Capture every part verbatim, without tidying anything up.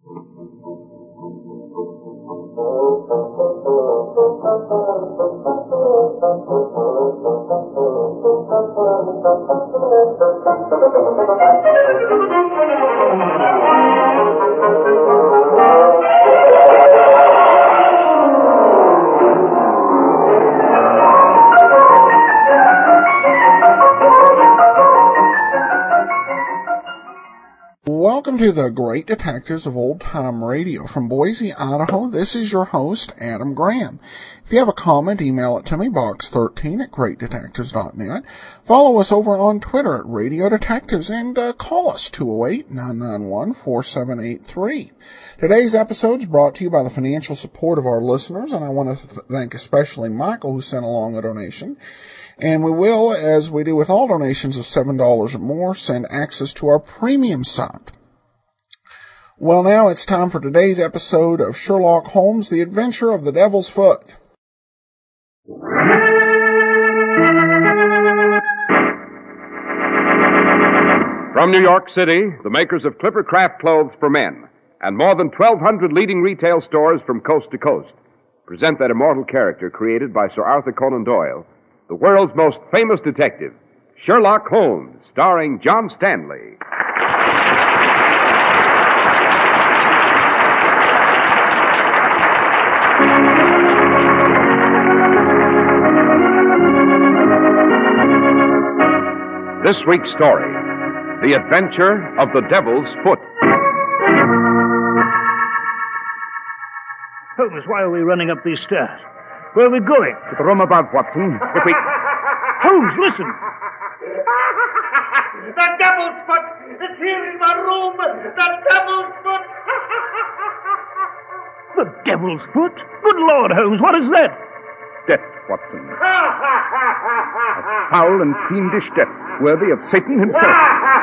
Welcome to the Great Detectives of Old Time Radio. From Boise, Idaho, this is your host, Adam Graham. If you have a comment, email it to me, box thirteen at great detectives dot net. Follow us over on Twitter at Radio Detectives, and uh, call us, two oh eight, nine nine one, four seven eight three. Today's episode is brought to you by the financial support of our listeners, and I want to th- thank especially Michael, who sent along a donation. And we will, as we do with all donations of seven dollars or more, send access to our premium site. Well, now it's time for today's episode of Sherlock Holmes, The Adventure of the Devil's Foot. From New York City, the makers of Clipper Craft Clothes for Men and more than twelve hundred leading retail stores from coast to coast present that immortal character created by Sir Arthur Conan Doyle, the world's most famous detective, Sherlock Holmes, starring John Stanley. This week's story, The Adventure of the Devil's Foot. Holmes, why are we running up these stairs? Where are we going? To the room above, Watson. If we... Holmes, listen! The Devil's Foot! It's here in my room! The Devil's Foot! The Devil's Foot? Good Lord, Holmes, what is that? Death, Watson. A foul and fiendish death, worthy of Satan himself.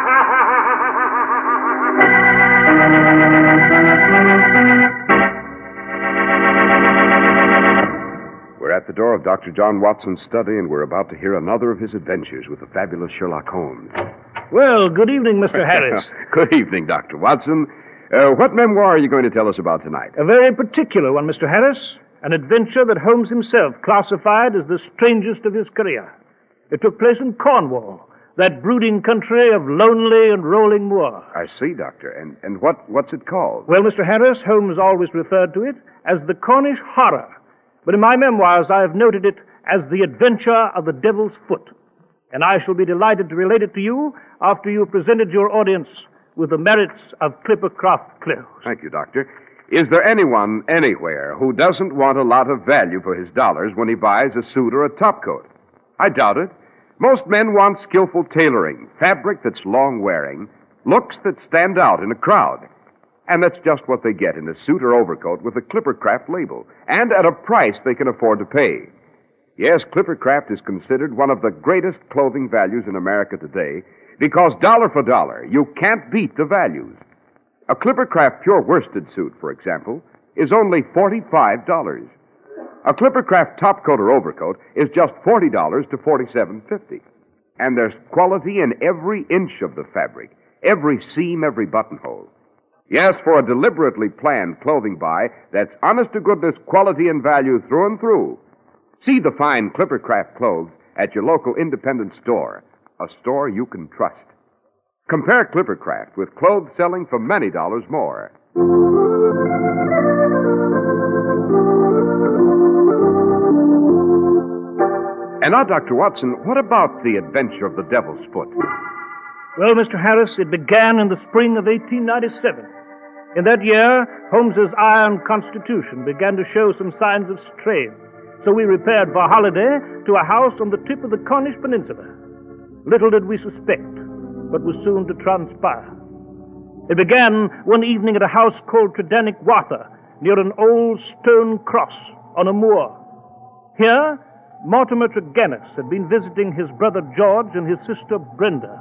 We're at the door of Doctor John Watson's study, and we're about to hear another of his adventures with the fabulous Sherlock Holmes. Well, good evening, Mister Harris. Good evening, Doctor Watson. Uh, what memoir are you going to tell us about tonight? A very particular one, Mister Harris. An adventure that Holmes himself classified as the strangest of his career. It took place in Cornwall, that brooding country of lonely and rolling moor. I see, Doctor. And and what what's it called? Well, Mister Harris, Holmes always referred to it as the Cornish Horror. But in my memoirs, I have noted it as the Adventure of the Devil's Foot. And I shall be delighted to relate it to you after you have presented your audience with the merits of Clipper Craft clothes. Thank you, Doctor. Is there anyone anywhere who doesn't want a lot of value for his dollars when he buys a suit or a topcoat? I doubt it. Most men want skillful tailoring, fabric that's long-wearing, looks that stand out in a crowd. And that's just what they get in a suit or overcoat with a Clipper Craft label, and at a price they can afford to pay. Yes, Clipper Craft is considered one of the greatest clothing values in America today, because dollar for dollar, you can't beat the values. A Clipper Craft pure worsted suit, for example, is only forty-five dollars. A Clipper Craft topcoat or overcoat is just forty dollars to forty-seven fifty. And there's quality in every inch of the fabric, every seam, every buttonhole. Yes, for a deliberately planned clothing buy that's honest-to-goodness quality and value through and through. See the fine Clipper Craft clothes at your local independent store, a store you can trust. Compare Clipper Craft with clothes selling for many dollars more. And now, Doctor Watson, what about the adventure of the Devil's Foot? Well, Mister Harris, it began in the spring of eighteen ninety-seven. In that year, Holmes's iron constitution began to show some signs of strain. So we repaired for holiday to a house on the tip of the Cornish Peninsula. Little did we suspect what was soon to transpire. It began one evening at a house called Tredannick Wather, near an old stone cross on a moor. Here, Mortimer Tregennis had been visiting his brother George and his sister Brenda.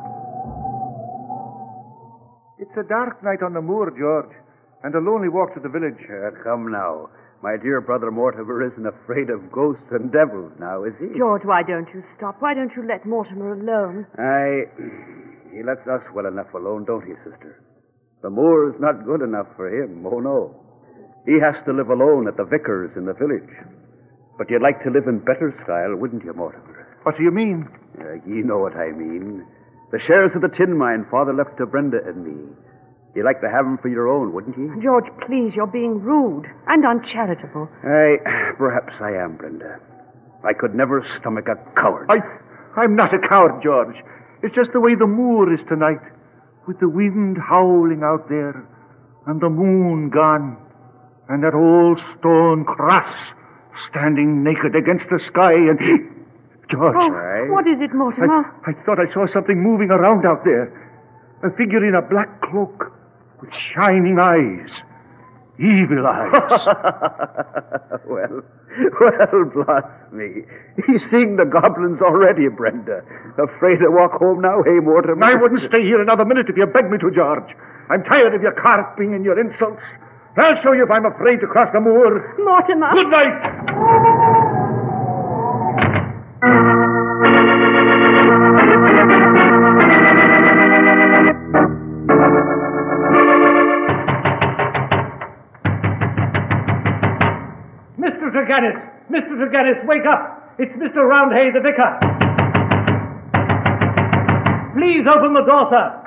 It's a dark night on the moor, George, and a lonely walk to the village. Uh, come now. My dear brother Mortimer isn't afraid of ghosts and devils now, is he? George, why don't you stop? Why don't you let Mortimer alone? I... He lets us well enough alone, don't he, sister? The moor's not good enough for him, oh no. He has to live alone at the vicar's in the village. But you'd like to live in better style, wouldn't you, Mortimer? What do you mean? Uh, you know what I mean. The shares of the tin mine Father left to Brenda and me. You'd like to have them for your own, wouldn't you? George, please, you're being rude and uncharitable. I, perhaps I am, Brenda. I could never stomach a coward. I, I'm not a coward, George. It's just the way the moor is tonight, with the wind howling out there, and the moon gone, and that old stone cross standing naked against the sky, and... George. Oh, Right. what is it, Mortimer? I, I thought I saw something moving around out there. A figure in a black cloak with shining eyes. Evil eyes. well, well, blast me. He's seeing the goblins already, Brenda. Afraid to walk home now, hey, Mortimer? I wouldn't stay here another minute if you begged me to, George. I'm tired of your carping and your insults. I'll show you if I'm afraid to cross the moor. Mortimer. Good night. Mister Tregennis! Mister Tregennis, wake up! It's Mister Roundhay, the vicar. Please open the door, sir.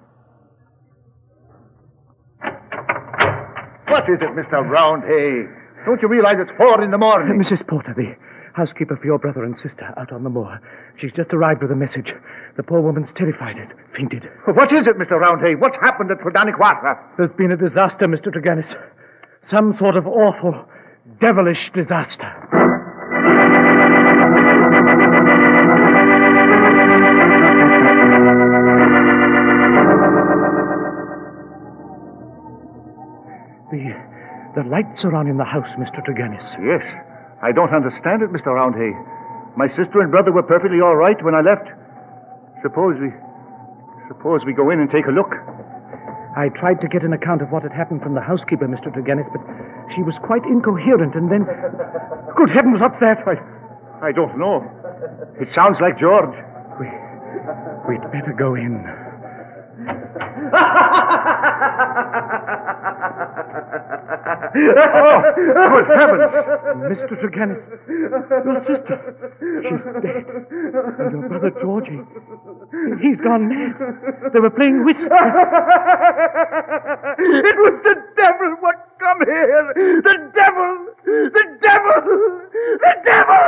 What is it, Mister Roundhay? Don't you realize it's four in the morning? Missus Porter, the housekeeper for your brother and sister out on the moor. She's just arrived with a message. The poor woman's terrified, fainted. What is it, Mister Roundhay? What's happened at Prodaniquata? There's been a disaster, Mister Tregennis. Some sort of awful, devilish disaster. The, the lights are on in the house, Mister Tregennis. Yes. I don't understand it, Mister Roundhay. My sister and brother were perfectly all right when I left. Suppose we... Suppose we go in and take a look. I tried to get an account of what had happened from the housekeeper, Mister Tregennis, but she was quite incoherent, and then... Good heavens, what's that? I, I don't know. It sounds like George. We, we'd better go in. Oh, good heavens! Mister Tregennis, your sister, she's dead. And your brother Georgie, he's gone mad. They were playing whist. It was the devil what come here! The devil! The devil! The devil!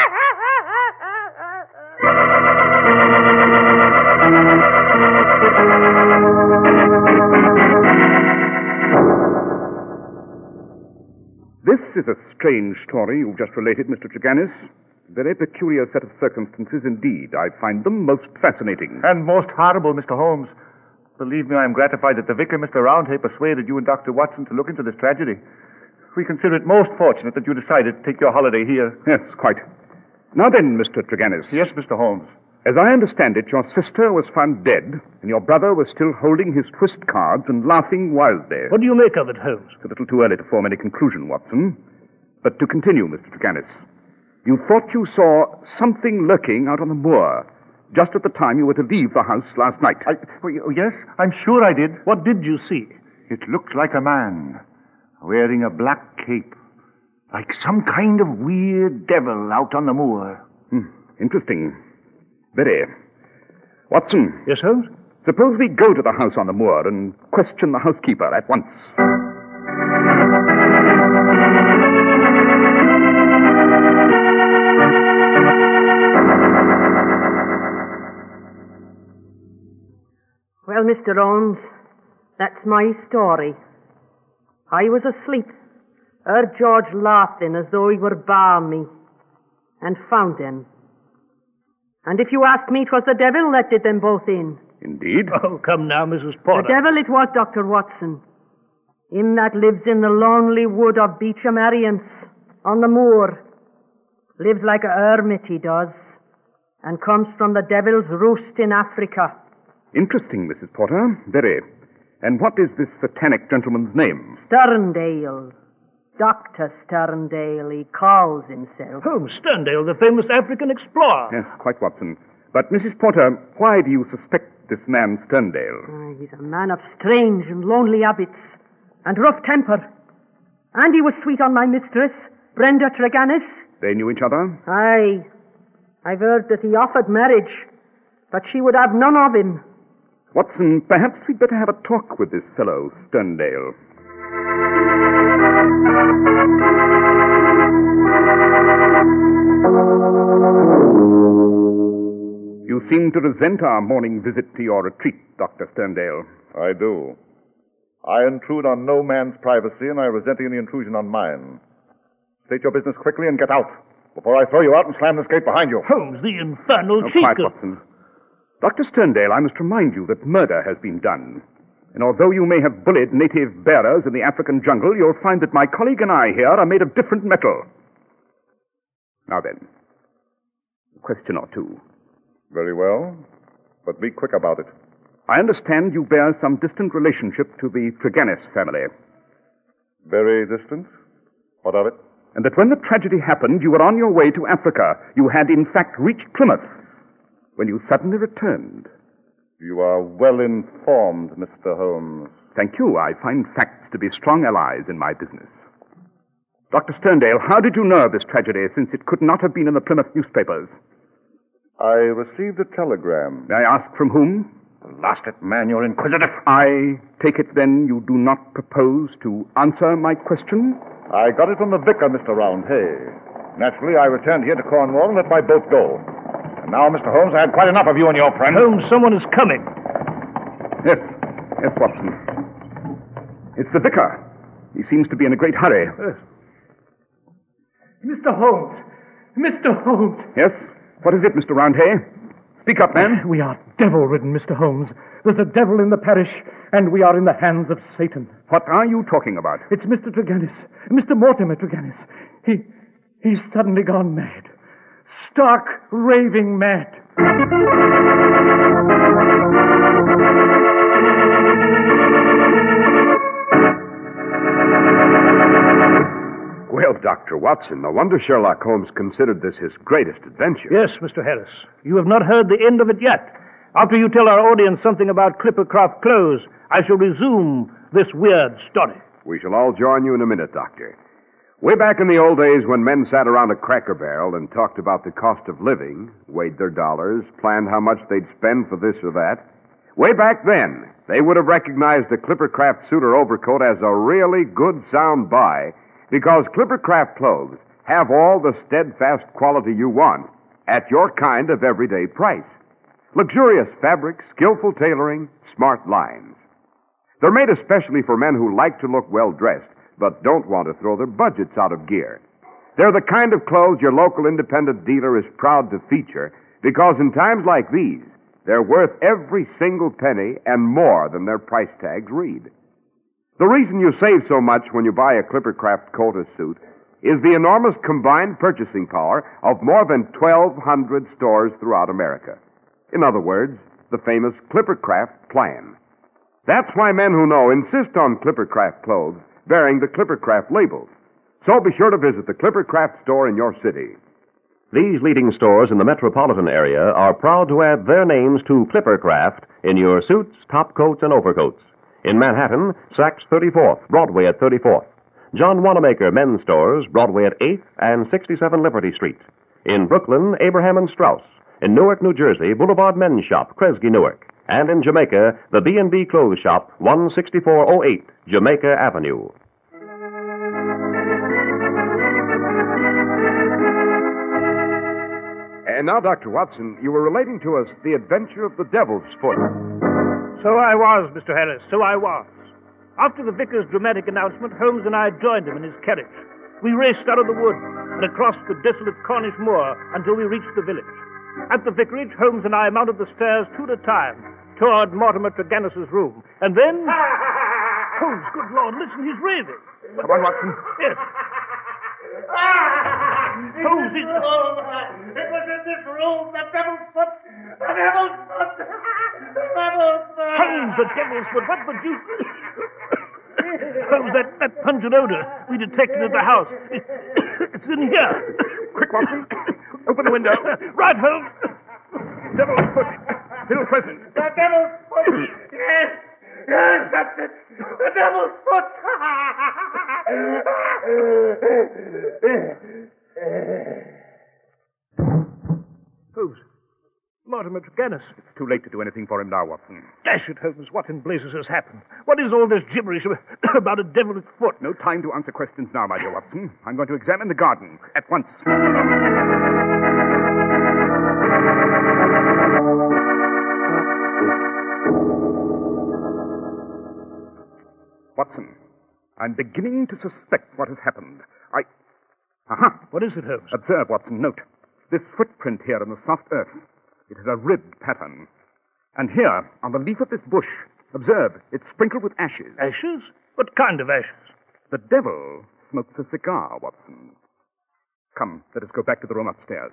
This is a strange story you've just related, Mister Tregennis. Very peculiar set of circumstances indeed. I find them most fascinating. And most horrible, Mister Holmes. Believe me, I am gratified that the vicar, Mister Roundhay, persuaded you and Doctor Watson to look into this tragedy. We consider it most fortunate that you decided to take your holiday here. Yes, quite. Now then, Mister Tregennis. Yes, Mister Holmes. As I understand it, your sister was found dead, and your brother was still holding his twist cards and laughing wildly. What do you make of it, Holmes? It's a little too early to form any conclusion, Watson. But to continue, Mister Tregennis, you thought you saw something lurking out on the moor just at the time you were to leave the house last night. I, oh, yes, I'm sure I did. What did you see? It looked like a man wearing a black cape, like some kind of weird devil out on the moor. Hmm, interesting. Very. Watson. Yes, Holmes? Suppose we go to the house on the moor and question the housekeeper at once. Well, Mister Holmes, that's my story. I was asleep. Heard George laughing as though he were balmy, and found him. And if you ask me, 'twas the devil let did them both in. Indeed? Oh, come now, Missus Porter. The devil it was, Doctor Watson. Him that lives in the lonely wood of Beecham Ariance, on the moor. Lives like a hermit, he does, and comes from the devil's roost in Africa. Interesting, Missus Porter. Very. And what is this satanic gentleman's name? Sterndale. Doctor Sterndale, he calls himself. Holmes, Sterndale, the famous African explorer. Yes, quite, Watson. But, Missus Porter, why do you suspect this man Sterndale? Uh, he's a man of strange and lonely habits and rough temper. And he was sweet on my mistress, Brenda Treganis. They knew each other? Aye. I've heard that he offered marriage, but she would have none of him. Watson, perhaps we'd better have a talk with this fellow, Sterndale. You seem to resent our morning visit to your retreat, Doctor Sterndale. I do. I intrude on no man's privacy, and I resent any intrusion on mine. State your business quickly and get out, before I throw you out and slam this gate behind you. Holmes, the infernal Oh, cheat. quiet, Watson. Doctor Sterndale, I must remind you that murder has been done. And although you may have bullied native bearers in the African jungle, you'll find that my colleague and I here are made of different metal. Now then, a question or two. Very well, but be quick about it. I understand you bear some distant relationship to the Treganis family. Very distant? What of it? And that when the tragedy happened, you were on your way to Africa. You had, in fact, reached Plymouth when you suddenly returned. You are well informed, Mister Holmes. Thank you. I find facts to be strong allies in my business. Doctor Sterndale, how did you know of this tragedy, since it could not have been in the Plymouth newspapers? I received a telegram. May I ask from whom? Blast it, man, you're inquisitive. I take it, then, you do not propose to answer my question? I got it from the vicar, Mister Roundhay. Naturally, I returned here to Cornwall and let my boat go. And now, Mister Holmes, I had quite enough of you and your friend. Holmes, someone is coming. Yes, yes, Watson. It's the vicar. He seems to be in a great hurry. Yes. Mister Holmes! Mister Holmes! Yes? What is it, Mister Roundhay? Speak up, man. We are devil-ridden, Mister Holmes. There's a devil in the parish, and we are in the hands of Satan. What are you talking about? It's Mister Treganis, Mister Mortimer Treganis. He, he's suddenly gone mad. Stark, raving mad. Well, Doctor Watson, no wonder Sherlock Holmes considered this his greatest adventure. Yes, Mister Harris. You have not heard the end of it yet. After you tell our audience something about Clippercraft clothes, I shall resume this weird story. We shall all join you in a minute, Doctor. Way back in the old days when men sat around a cracker barrel and talked about the cost of living, weighed their dollars, planned how much they'd spend for this or that, way back then, they would have recognized a Clippercraft suit or overcoat as a really good sound buy, because Clippercraft clothes have all the steadfast quality you want at your kind of everyday price. Luxurious fabrics, skillful tailoring, smart lines. They're made especially for men who like to look well-dressed, but don't want to throw their budgets out of gear. They're the kind of clothes your local independent dealer is proud to feature, because in times like these, they're worth every single penny and more than their price tags read. The reason you save so much when you buy a Clippercraft coat or suit is the enormous combined purchasing power of more than twelve hundred stores throughout America. In other words, the famous Clippercraft plan. That's why men who know insist on Clippercraft clothes bearing the Clippercraft labels. So be sure to visit the Clippercraft store in your city. These leading stores in the metropolitan area are proud to add their names to Clippercraft in your suits, topcoats, and overcoats. In Manhattan, Saks thirty-fourth, Broadway at thirty-fourth. John Wanamaker Men's Stores, Broadway at eighth and sixty-seven Liberty Street. In Brooklyn, Abraham and Strauss. In Newark, New Jersey, Boulevard Men's Shop, Kresge, Newark. And in Jamaica, the B and B Clothes Shop, one sixty-four oh eight, Jamaica Avenue. And now, Doctor Watson, you were relating to us the adventure of the Devil's Foot. So I was, Mister Harris, so I was. After the vicar's dramatic announcement, Holmes and I joined him in his carriage. We raced out of the wood and across the desolate Cornish moor until we reached the village. At the vicarage, Holmes and I mounted the stairs two at a time toward Mortimer Treganis's room. And then... Holmes, good Lord, listen, he's raving. Come on, Watson. Yes. Holmes, he's... It was in this room, the devil's foot, the devil's foot, the devil's foot. Holmes, the devil's foot, what the deuce... Holmes, that, that pungent odor we detected at the house. It's in here. Quick, Watson. Open the window. Right, Holmes. Devil's foot. Still present. The devil's foot. Yes. Yes, that's it. The devil's foot. Holmes. Mortimer Tregennis. It's too late to do anything for him now, Watson. Dash it, Holmes. What in blazes has happened? What is all this gibberish about a devil's foot? No time to answer questions now, my dear Watson. I'm going to examine the garden at once. Watson, I'm beginning to suspect what has happened. I... Aha! What is it, Holmes? Observe, Watson, note. This footprint here in the soft earth. It has a ribbed pattern. And here, on the leaf of this bush, observe, it's sprinkled with ashes. Ashes? What kind of ashes? The devil smokes a cigar, Watson. Come, let us go back to the room upstairs.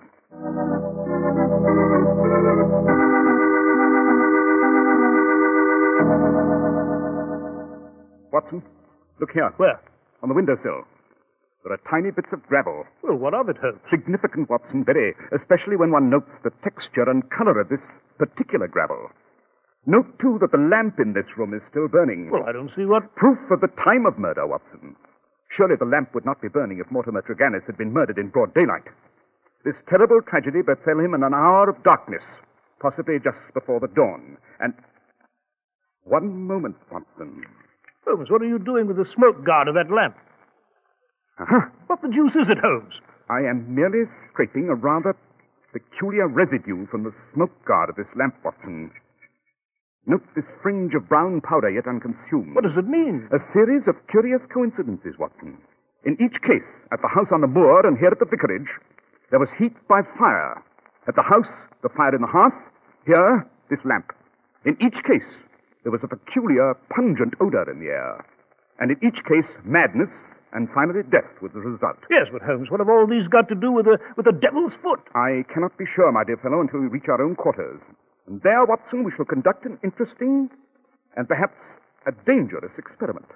Watson, look here. Where? On the windowsill. There are tiny bits of gravel. Well, what of it, Holmes? Significant, Watson, very, especially when one notes the texture and color of this particular gravel. Note, too, that the lamp in this room is still burning. Well, I don't see what... Proof of the time of murder, Watson. Surely the lamp would not be burning if Mortimer Tregennis had been murdered in broad daylight. This terrible tragedy befell him in an hour of darkness, possibly just before the dawn. And... One moment, Watson. Holmes, what are you doing with the smoke guard of that lamp? Uh-huh. What the deuce is it, Holmes? I am merely scraping a rather peculiar residue from the smoke guard of this lamp, Watson. Note this fringe of brown powder yet unconsumed. What does it mean? A series of curious coincidences, Watson. In each case, at the house on the moor and here at the vicarage, there was heat by fire. At the house, the fire in the hearth. Here, this lamp. In each case, there was a peculiar, pungent odor in the air. And in each case, madness, and finally death was the result. Yes, but Holmes, what have all these got to do with the, with the devil's foot? I cannot be sure, my dear fellow, until we reach our own quarters. And there, Watson, we shall conduct an interesting and perhaps a dangerous experiment.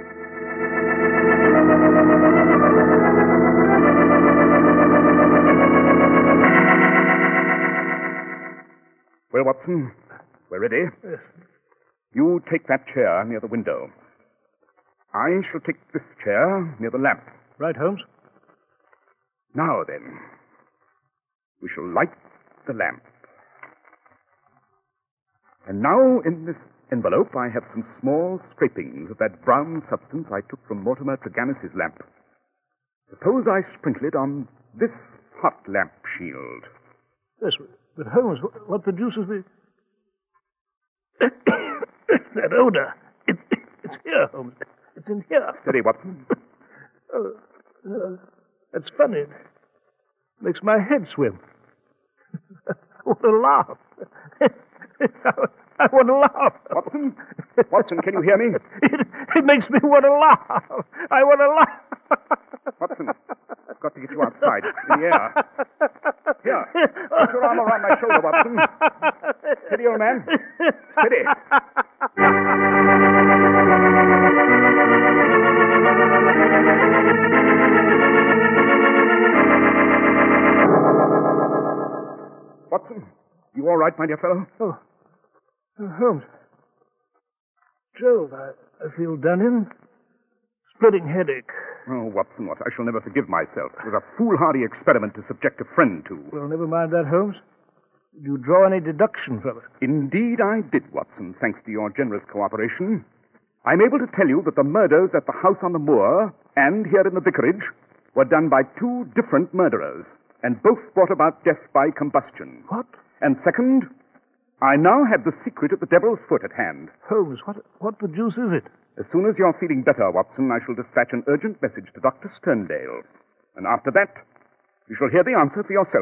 Well, Watson, we're ready. Yes. You take that chair near the window. I shall take this chair near the lamp. Right, Holmes. Now, then, we shall light the lamp. And now, in this envelope, I have some small scrapings of that brown substance I took from Mortimer Tregennis's lamp. Suppose I sprinkle it on this hot lamp shield. Yes, but Holmes, what the deuce is the... that odor? It, it's here, Holmes. It's in here. Steady, Watson. Oh, uh, that's funny. It makes my head swim. What a laugh. I want to laugh. Watson? Watson, can you hear me? It, it makes me want to laugh. I want to laugh. Watson, I've got to get you outside, in the air. Here, put your arm around my shoulder, Watson. Steady, old man. Steady. Watson, you all right, my dear fellow? Oh, oh Holmes. Jove, I, I feel done in. Splitting headache. Oh, Watson, what? I shall never forgive myself. It was a foolhardy experiment to subject a friend to. Well, never mind that, Holmes. Did you draw any deduction from it? Indeed I did, Watson, thanks to your generous cooperation. I'm able to tell you that the murders at the house on the moor and here in the vicarage were done by two different murderers, and both brought about death by combustion. What? And second, I now have the secret of the devil's foot at hand. Holmes, what, what the deuce is it? As soon as you're feeling better, Watson, I shall dispatch an urgent message to Doctor Sterndale. And after that, you shall hear the answer for yourself.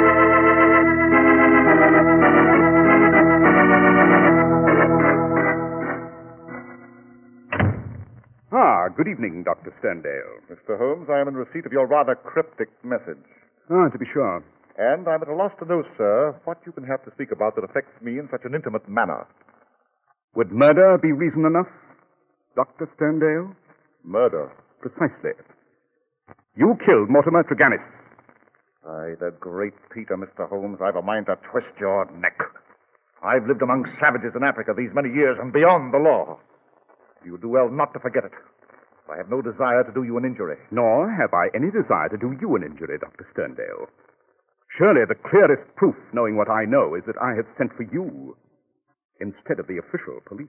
Ah, good evening, Doctor Sterndale. Mister Holmes, I am in receipt of your rather cryptic message. Ah, to be sure. And I'm at a loss to know, sir, what you can have to speak about that affects me in such an intimate manner. Would murder be reason enough, Doctor Sterndale? Murder? Precisely. You killed Mortimer Tregennis. By the great Peter, Mister Holmes, I've a mind to twist your neck. I've lived among savages in Africa these many years and beyond the law. You would do well not to forget it. I have no desire to do you an injury. Nor have I any desire to do you an injury, Doctor Sterndale. Surely the clearest proof, knowing what I know, is that I have sent for you instead of the official police.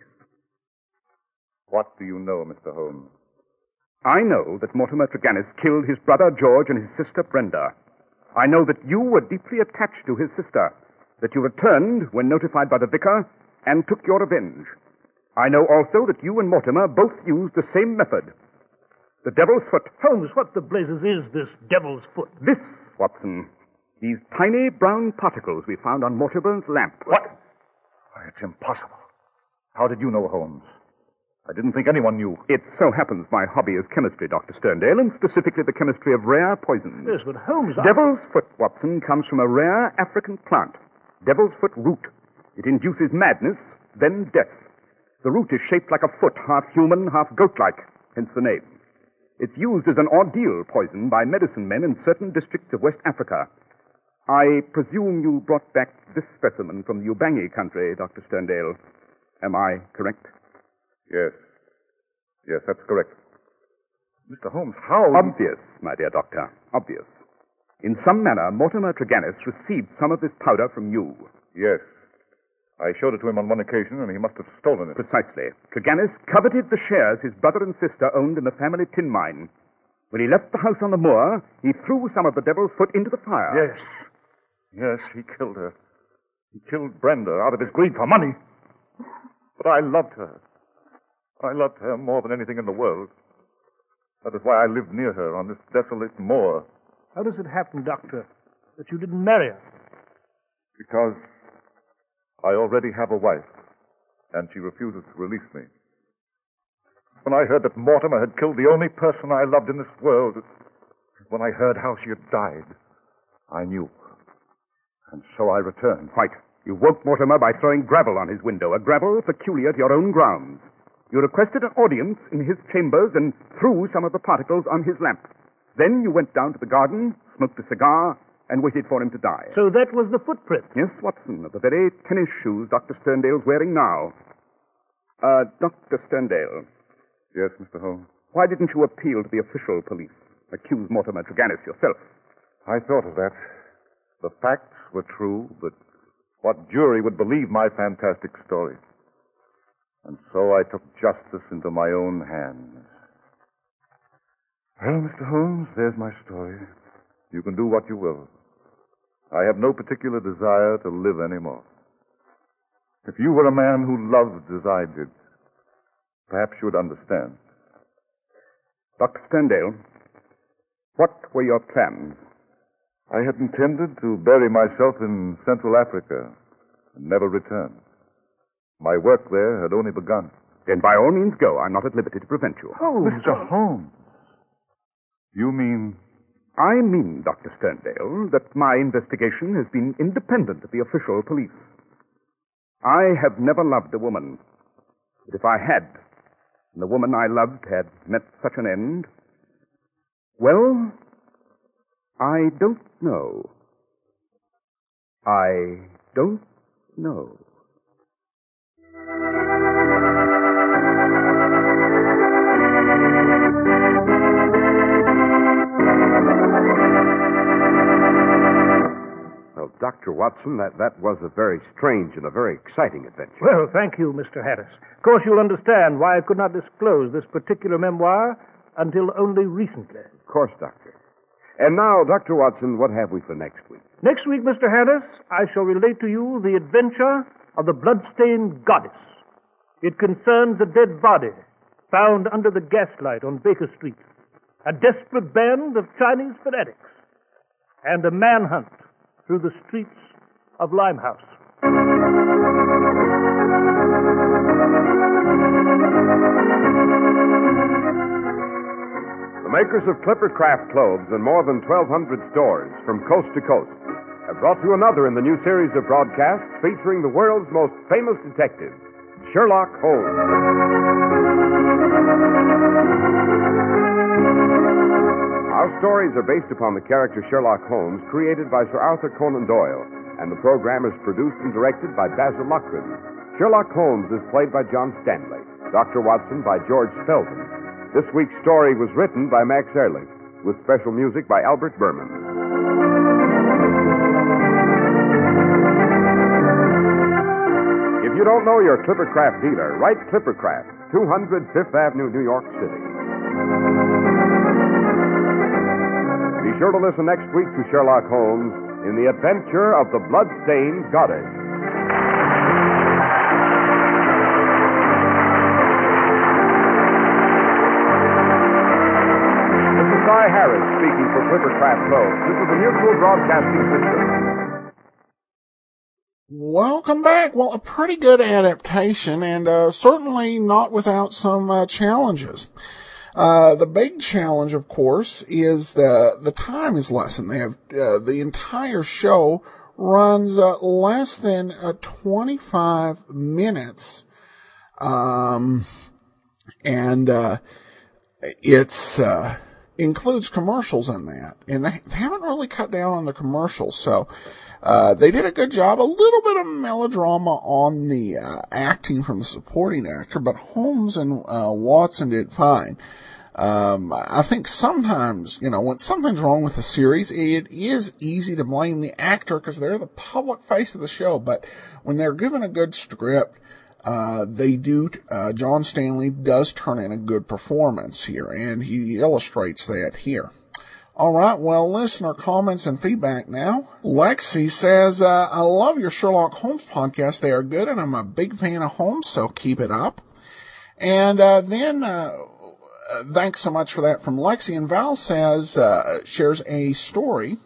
What do you know, Mister Holmes? I know that Mortimer Tregennis killed his brother George and his sister Brenda. I know that you were deeply attached to his sister, that you returned when notified by the vicar and took your revenge. I know also that you and Mortimer both used the same method. The devil's foot. Holmes, what the blazes is this devil's foot? This, Watson. These tiny brown particles we found on Mortimer's lamp. What? Why, it's impossible. How did you know, Holmes? I didn't think anyone knew. It so happens my hobby is chemistry, Doctor Sterndale, and specifically the chemistry of rare poisons. Yes, but Holmes... I... Devil's foot, Watson, comes from a rare African plant. Devil's foot root. It induces madness, then death. The root is shaped like a foot, half human, half goat-like, hence the name. It's used as an ordeal poison by medicine men in certain districts of West Africa. I presume you brought back this specimen from the Ubangi country, Doctor Sterndale. Am I correct? Yes. Yes, that's correct. Mister Holmes, how... Obvious, my dear doctor. Obvious. In some manner, Mortimer Tregennis received some of this powder from you. Yes. I showed it to him on one occasion, and he must have stolen it. Precisely. Tregennis coveted the shares his brother and sister owned in the family tin mine. When he left the house on the moor, he threw some of the devil's foot into the fire. Yes. Yes, he killed her. He killed Brenda out of his greed for money. But I loved her. I loved her more than anything in the world. That is why I lived near her on this desolate moor. How does it happen, Doctor, that you didn't marry her? Because I already have a wife, and she refuses to release me. When I heard that Mortimer had killed the only person I loved in this world, when I heard how she had died, I knew. And so I returned. Quite. You woke Mortimer by throwing gravel on his window, a gravel peculiar to your own grounds. You requested an audience in his chambers and threw some of the particles on his lamp. Then you went down to the garden, smoked a cigar, and waited for him to die. So that was the footprint? Yes, Watson, of the very tennis shoes Doctor Sterndale's wearing now. Uh, Doctor Sterndale. Yes, Mister Holmes? Why didn't you appeal to the official police? Accuse Mortimer Tregennis yourself? I thought of that. The facts were true, but what jury would believe my fantastic story? And so I took justice into my own hands. Well, Mister Holmes, there's my story. You can do what you will. I have no particular desire to live anymore. If you were a man who loved as I did, perhaps you would understand. Doctor Sterndale, what were your plans? I had intended to bury myself in Central Africa and never return. My work there had only begun. Then by all means go. I'm not at liberty to prevent you. Oh, Mister Holmes. You mean... I mean, Doctor Sterndale, that my investigation has been independent of the official police. I have never loved a woman. But if I had, and the woman I loved had met such an end, well, I don't know. I don't know. Well, Doctor Watson, that, that was a very strange and a very exciting adventure. Well, thank you, Mister Harris. Of course, you'll understand why I could not disclose this particular memoir until only recently. Of course, Doctor. And now, Doctor Watson, what have we for next week? Next week, Mister Harris, I shall relate to you the adventure of the blood-stained goddess. It concerns a dead body found under the gaslight on Baker Street, a desperate band of Chinese fanatics, and a manhunt through the streets of Limehouse. The makers of Clipper Craft clothes in more than twelve hundred stores from coast to coast have brought you another in the new series of broadcasts featuring the world's most famous detective, Sherlock Holmes. Our stories are based upon the character Sherlock Holmes, created by Sir Arthur Conan Doyle, and the program is produced and directed by Basil Loughrane. Sherlock Holmes is played by John Stanley, Doctor Watson by George Spelman. This week's story was written by Max Ehrlich, with special music by Albert Berman. If you don't know your Clippercraft dealer, write Clippercraft, two hundred Fifth Avenue, New York City. Be sure to listen next week to Sherlock Holmes in the adventure of the blood-stained goddess. This is Cy Harris speaking for Clippercraft Clothes. This is the Mutual Broadcasting System. Welcome back. Well, a pretty good adaptation, and uh, certainly not without some uh, challenges. Uh, the big challenge, of course, is the the time is lessened. They have uh, the entire show runs uh, less than uh, twenty-five minutes, um, and uh, it's uh, includes commercials in that, and they, they haven't really cut down on the commercials, so. Uh, they did a good job, a little bit of melodrama on the uh, acting from the supporting actor, but Holmes and uh, Watson did fine. Um, I think sometimes, you know, when something's wrong with the series, it is easy to blame the actor because they're the public face of the show, but when they're given a good script, uh, they do, uh, John Stanley does turn in a good performance here, and he illustrates that here. All right, well, listener comments and feedback now. Lexi says, uh, I love your Sherlock Holmes podcast. They are good, and I'm a big fan of Holmes, so keep it up. And uh, then, uh, thanks so much for that from Lexi. And Val says, uh, shares a story.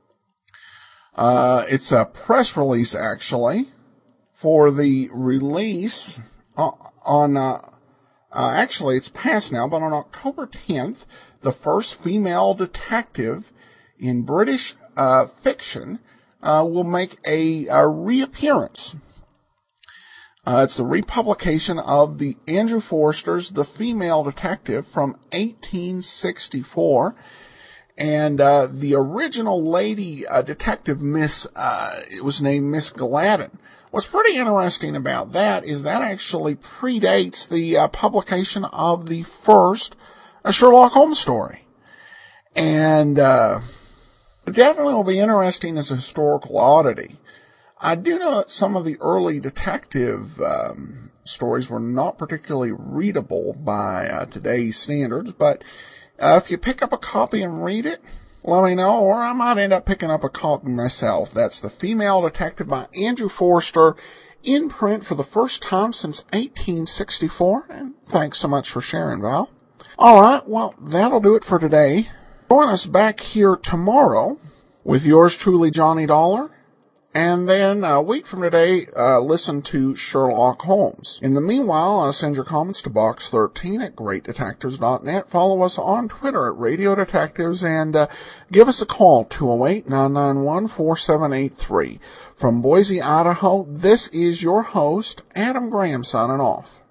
Uh, it's a press release, actually, for the release uh, on... Uh, Uh, actually, it's past now, but on October tenth, the first female detective in British uh, fiction uh, will make a, a reappearance. Uh, it's the republication of the Andrew Forster's The Female Detective from eighteen sixty-four. And uh, the original lady uh, detective, Miss, uh, it was named Miss Gladden. What's pretty interesting about that is that actually predates the uh, publication of the first uh, Sherlock Holmes story. And uh, it definitely will be interesting as a historical oddity. I do know that some of the early detective um, stories were not particularly readable by uh, today's standards, but uh, if you pick up a copy and read it, let me know, or I might end up picking up a copy myself. That's The Female Detective by Andrew Forster, in print for the first time since eighteen sixty-four. And thanks so much for sharing, Val. All right, well, that'll do it for today. Join us back here tomorrow with yours truly, Johnny Dollar. And then a week from today, uh, listen to Sherlock Holmes. In the meanwhile, uh, send your comments to box thirteen at great detectives dot net. Follow us on Twitter at Radio Detectives, and uh, give us a call, two oh eight, nine nine one, four seven eight three. From Boise, Idaho, this is your host, Adam Graham, signing off.